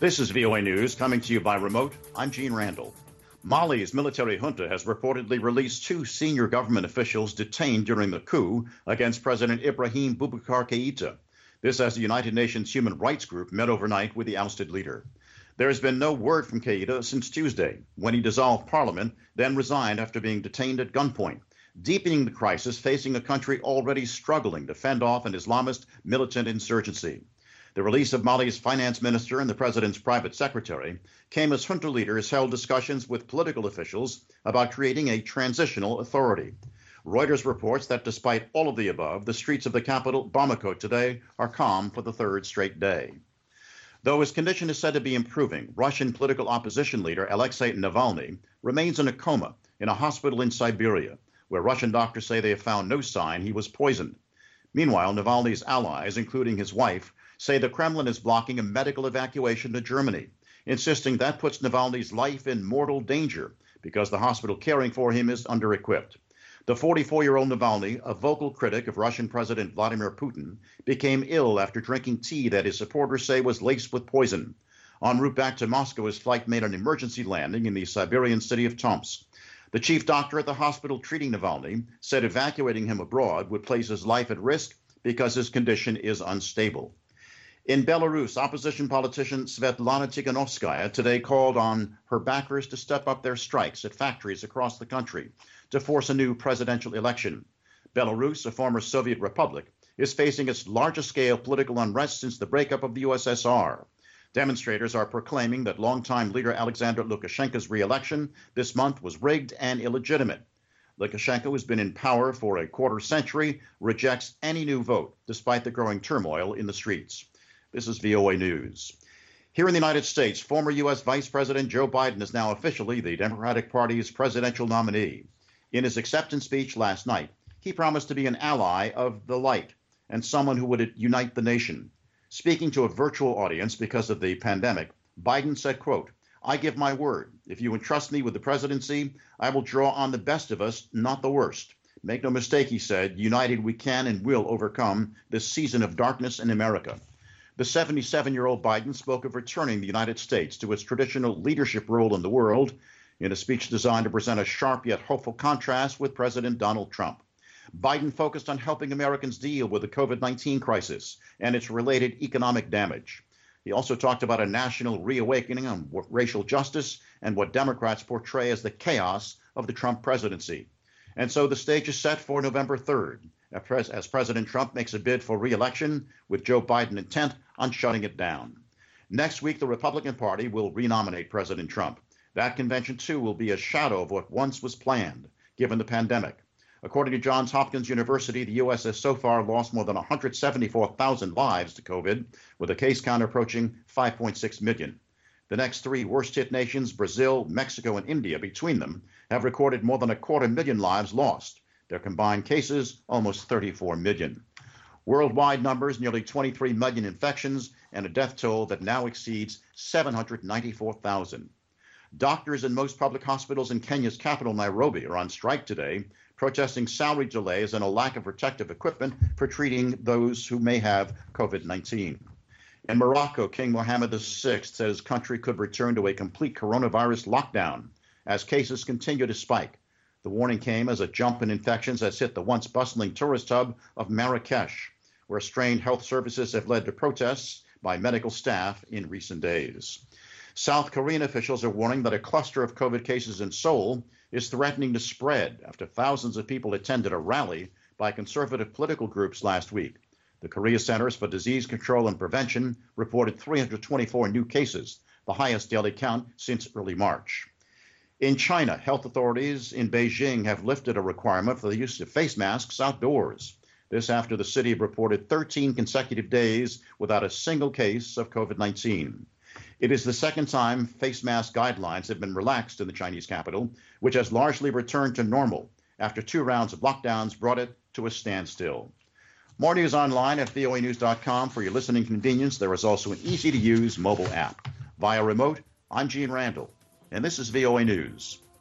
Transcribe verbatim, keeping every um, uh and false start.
This is V O A News coming to you by remote. I'm Gene Randall. Mali's military junta has reportedly released two senior government officials detained during the coup against President Ibrahim Boubacar Keïta. This as the United Nations Human Rights Group met overnight with the ousted leader. There has been no word from Keïta since Tuesday, when he dissolved parliament, then resigned after being detained at gunpoint, deepening the crisis facing a country already struggling to fend off an Islamist militant insurgency. The release of Mali's finance minister and the president's private secretary came as junta leaders held discussions with political officials about creating a transitional authority. Reuters reports that despite all of the above, the streets of the capital, Bamako, today are calm for the third straight day. Though his condition is said to be improving, Russian political opposition leader Alexei Navalny remains in a coma in a hospital in Siberia, where Russian doctors say they have found no sign he was poisoned. Meanwhile, Navalny's allies, including his wife, say the Kremlin is blocking a medical evacuation to Germany, insisting that puts Navalny's life in mortal danger because the hospital caring for him is under-equipped. The forty-four-year-old Navalny, a vocal critic of Russian President Vladimir Putin, became ill after drinking tea that his supporters say was laced with poison. En route back to Moscow, his flight made an emergency landing in the Siberian city of Tomsk. The chief doctor at the hospital treating Navalny said evacuating him abroad would place his life at risk because his condition is unstable. In Belarus, opposition politician Svetlana Tikhanovskaya today called on her backers to step up their strikes at factories across the country to force a new presidential election. Belarus, a former Soviet republic, is facing its largest-scale political unrest since the breakup of the U S S R. Demonstrators are proclaiming that longtime leader Alexander Lukashenko's re-election this month was rigged and illegitimate. Lukashenko has been in power for a quarter century, rejects any new vote, despite the growing turmoil in the streets. This is V O A News. Here in the United States, former U S Vice President Joe Biden is now officially the Democratic Party's presidential nominee. In his acceptance speech last night, he promised to be an ally of the light and someone who would unite the nation. Speaking to a virtual audience because of the pandemic, Biden said, quote, "I give my word. If you entrust me with the presidency, I will draw on the best of us, not the worst. Make no mistake," he said, "united we can and will overcome this season of darkness in America." The seventy-seven-year-old Biden spoke of returning the United States to its traditional leadership role in the world in a speech designed to present a sharp yet hopeful contrast with President Donald Trump. Biden focused on helping Americans deal with the COVID nineteen crisis and its related economic damage. He also talked about a national reawakening on racial justice and what Democrats portray as the chaos of the Trump presidency. And so the stage is set for November third, as President Trump makes a bid for re-election, with Joe Biden intent on shutting it down. Next week, the Republican Party will renominate President Trump. That convention, too, will be a shadow of what once was planned, given the pandemic. According to Johns Hopkins University, the U S has so far lost more than one hundred seventy-four thousand lives to COVID, with a case count approaching five point six million. The next three worst-hit nations, Brazil, Mexico, and India, between them, have recorded more than a quarter million lives lost. Their combined cases, almost thirty-four million. Worldwide numbers, nearly twenty-three million infections, and a death toll that now exceeds seven hundred ninety-four thousand. Doctors in most public hospitals in Kenya's capital, Nairobi, are on strike today, protesting salary delays and a lack of protective equipment for treating those who may have COVID nineteen. In Morocco, King Mohammed the sixth said his country could return to a complete coronavirus lockdown as cases continue to spike. The warning came as a jump in infections has hit the once bustling tourist hub of Marrakesh, where strained health services have led to protests by medical staff in recent days. South Korean officials are warning that a cluster of COVID cases in Seoul is threatening to spread after thousands of people attended a rally by conservative political groups last week. The Korea Centers for Disease Control and Prevention reported three hundred twenty-four new cases, the highest daily count since early March. In China, health authorities in Beijing have lifted a requirement for the use of face masks outdoors. This after the city reported thirteen consecutive days without a single case of COVID nineteen. It is the second time face mask guidelines have been relaxed in the Chinese capital, which has largely returned to normal after two rounds of lockdowns brought it to a standstill. More news online at V O A news dot com. For your listening convenience, there is also an easy-to-use mobile app. Via remote, I'm Gene Randall, and this is V O A News.